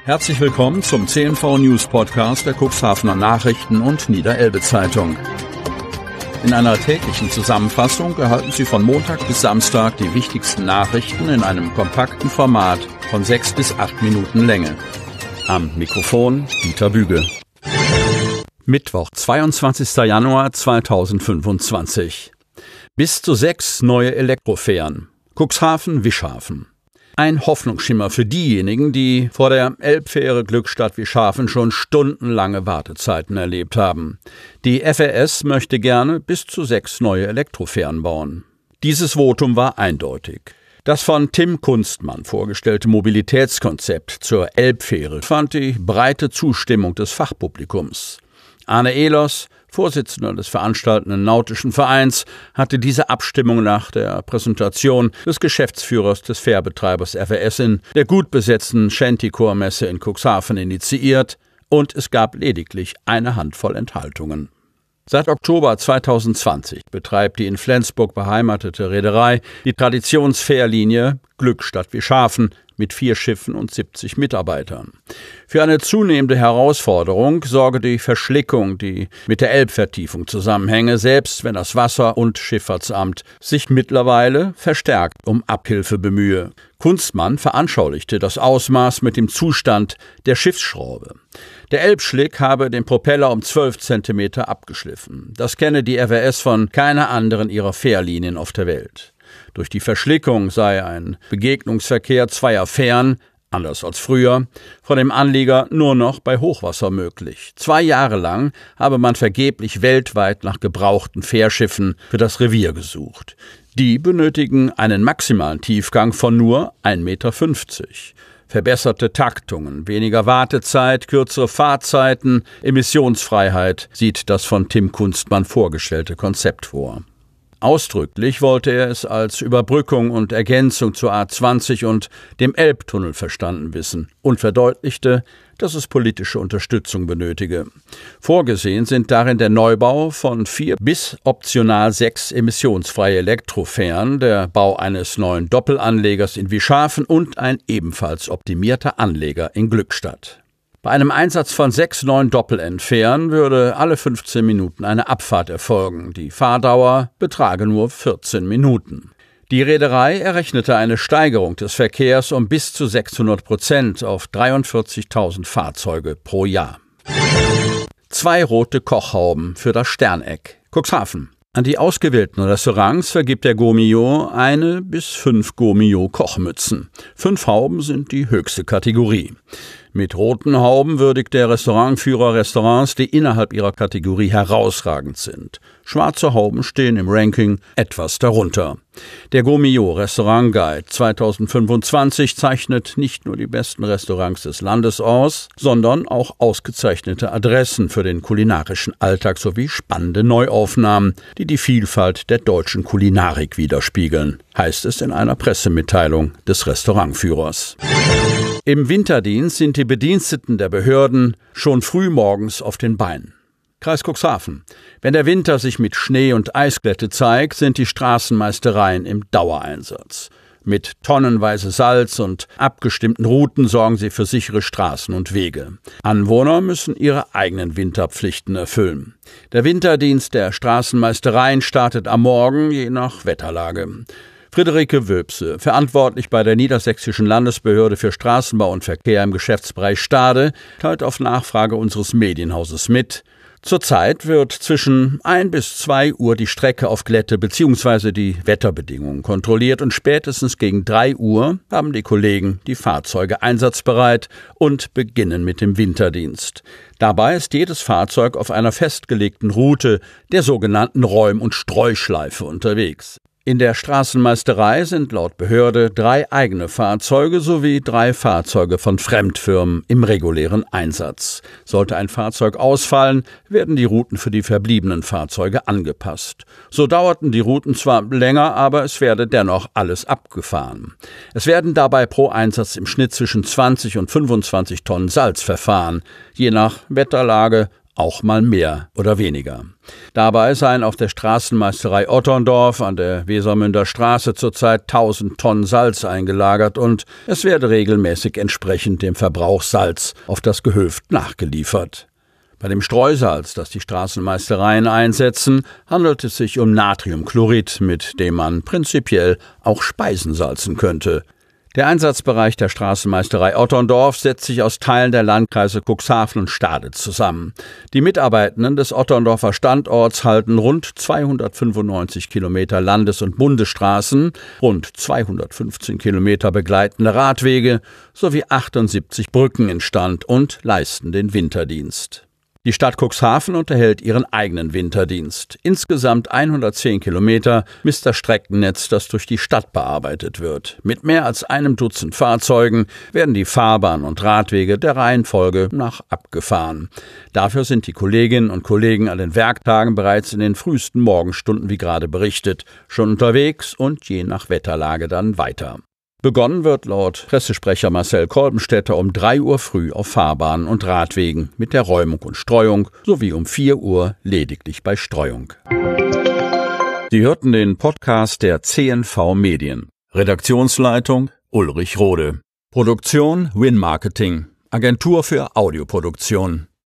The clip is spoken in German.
Herzlich willkommen zum CNV News Podcast der Cuxhavener Nachrichten und Niederelbe Zeitung. In einer täglichen Zusammenfassung erhalten Sie von Montag bis Samstag die wichtigsten Nachrichten in einem kompakten Format von 6 bis 8 Minuten Länge. Am Mikrofon Dieter Büge. Mittwoch, 22. Januar 2025. Bis zu 6 neue Elektrofähren. Cuxhaven-Wischhafen. Ein Hoffnungsschimmer für diejenigen, die vor der Elbfähre Glückstadt-Wischhafen schon stundenlange Wartezeiten erlebt haben. Die FRS möchte gerne bis zu 6 neue Elektrofähren bauen. Dieses Votum war eindeutig. Das von Tim Kunstmann vorgestellte Mobilitätskonzept zur Elbfähre fand die breite Zustimmung des Fachpublikums. Arne Ehlers, Vorsitzender des veranstaltenden Nautischen Vereins, hatte diese Abstimmung nach der Präsentation des Geschäftsführers des Fährbetreibers FRS in der gut besetzten Shantycore-Messe in Cuxhaven initiiert, und es gab lediglich eine Handvoll Enthaltungen. Seit Oktober 2020 betreibt die in Flensburg beheimatete Reederei die Traditionsfährlinie Glückstadt-Wischhafen mit 4 Schiffen und 70 Mitarbeitern. Für eine zunehmende Herausforderung sorge die Verschlickung, die mit der Elbvertiefung zusammenhänge, selbst wenn das Wasser- und Schifffahrtsamt sich mittlerweile verstärkt um Abhilfe bemühe. Kunstmann veranschaulichte das Ausmaß mit dem Zustand der Schiffsschraube. Der Elbschlick habe den Propeller um 12 Zentimeter abgeschliffen. Das kenne die FRS von keiner anderen ihrer Fährlinien auf der Welt. Durch die Verschlickung sei ein Begegnungsverkehr zweier Fähren, anders als früher, von dem Anlieger nur noch bei Hochwasser möglich. 2 Jahre lang habe man vergeblich weltweit nach gebrauchten Fährschiffen für das Revier gesucht. Die benötigen einen maximalen Tiefgang von nur 1,50 Meter. Verbesserte Taktungen, weniger Wartezeit, kürzere Fahrzeiten, Emissionsfreiheit sieht das von Tim Kunstmann vorgestellte Konzept vor. Ausdrücklich wollte er es als Überbrückung und Ergänzung zur A20 und dem Elbtunnel verstanden wissen und verdeutlichte, dass es politische Unterstützung benötige. Vorgesehen sind darin der Neubau von 4 bis optional 6 emissionsfreie Elektrofähren, der Bau eines neuen Doppelanlegers in Wischhafen und ein ebenfalls optimierter Anleger in Glückstadt. Bei einem Einsatz von 6 neuen Doppel-N-Fähren würde alle 15 Minuten eine Abfahrt erfolgen. Die Fahrdauer betrage nur 14 Minuten. Die Reederei errechnete eine Steigerung des Verkehrs um bis zu 600% auf 43.000 Fahrzeuge pro Jahr. 2 rote Kochhauben für das Sterneck. Cuxhaven. An die ausgewählten Restaurants vergibt der Gourmillot 1 bis 5 Gourmillot-Kochmützen. 5 Hauben sind die höchste Kategorie. Mit roten Hauben würdigt der Restaurantführer Restaurants, die innerhalb ihrer Kategorie herausragend sind. Schwarze Hauben stehen im Ranking etwas darunter. Der Gourmillot Restaurant Guide 2025 zeichnet nicht nur die besten Restaurants des Landes aus, sondern auch ausgezeichnete Adressen für den kulinarischen Alltag sowie spannende Neuaufnahmen, die die Vielfalt der deutschen Kulinarik widerspiegeln, heißt es in einer Pressemitteilung des Restaurantführers. Im Winterdienst sind die Bediensteten der Behörden schon frühmorgens auf den Beinen. Kreis Cuxhaven. Wenn der Winter sich mit Schnee und Eisglätte zeigt, sind die Straßenmeistereien im Dauereinsatz. Mit tonnenweise Salz und abgestimmten Routen sorgen sie für sichere Straßen und Wege. Anwohner müssen ihre eigenen Winterpflichten erfüllen. Der Winterdienst der Straßenmeistereien startet am Morgen je nach Wetterlage. Friederike Wöbse, verantwortlich bei der Niedersächsischen Landesbehörde für Straßenbau und Verkehr im Geschäftsbereich Stade, teilt auf Nachfrage unseres Medienhauses mit: Zurzeit wird zwischen 1 bis 2 Uhr die Strecke auf Glätte bzw. die Wetterbedingungen kontrolliert und spätestens gegen 3 Uhr haben die Kollegen die Fahrzeuge einsatzbereit und beginnen mit dem Winterdienst. Dabei ist jedes Fahrzeug auf einer festgelegten Route, der sogenannten Räum- und Streuschleife, unterwegs. In der Straßenmeisterei sind laut Behörde 3 eigene Fahrzeuge sowie 3 Fahrzeuge von Fremdfirmen im regulären Einsatz. Sollte ein Fahrzeug ausfallen, werden die Routen für die verbliebenen Fahrzeuge angepasst. So dauerten die Routen zwar länger, aber es werde dennoch alles abgefahren. Es werden dabei pro Einsatz im Schnitt zwischen 20 und 25 Tonnen Salz verfahren, je nach Wetterlage auch mal mehr oder weniger. Dabei seien auf der Straßenmeisterei Otterndorf an der Wesermünder Straße zurzeit 1000 Tonnen Salz eingelagert und es werde regelmäßig entsprechend dem Verbrauch Salz auf das Gehöft nachgeliefert. Bei dem Streusalz, das die Straßenmeistereien einsetzen, handelt es sich um Natriumchlorid, mit dem man prinzipiell auch Speisen salzen könnte. Der Einsatzbereich der Straßenmeisterei Otterndorf setzt sich aus Teilen der Landkreise Cuxhaven und Stade zusammen. Die Mitarbeitenden des Otterndorfer Standorts halten rund 295 Kilometer Landes- und Bundesstraßen, rund 215 Kilometer begleitende Radwege sowie 78 Brücken instand und leisten den Winterdienst. Die Stadt Cuxhaven unterhält ihren eigenen Winterdienst. Insgesamt 110 Kilometer misst das Streckennetz, das durch die Stadt bearbeitet wird. Mit mehr als einem Dutzend Fahrzeugen werden die Fahrbahn- und Radwege der Reihenfolge nach abgefahren. Dafür sind die Kolleginnen und Kollegen an den Werktagen bereits in den frühesten Morgenstunden, wie gerade berichtet, schon unterwegs und je nach Wetterlage dann weiter. Begonnen wird laut Pressesprecher Marcel Kolbenstädter um 3 Uhr früh auf Fahrbahnen und Radwegen mit der Räumung und Streuung sowie um 4 Uhr lediglich bei Streuung. Sie hörten den Podcast der CNV Medien. Redaktionsleitung Ulrich Rode. Produktion Win Marketing, Agentur für Audioproduktion.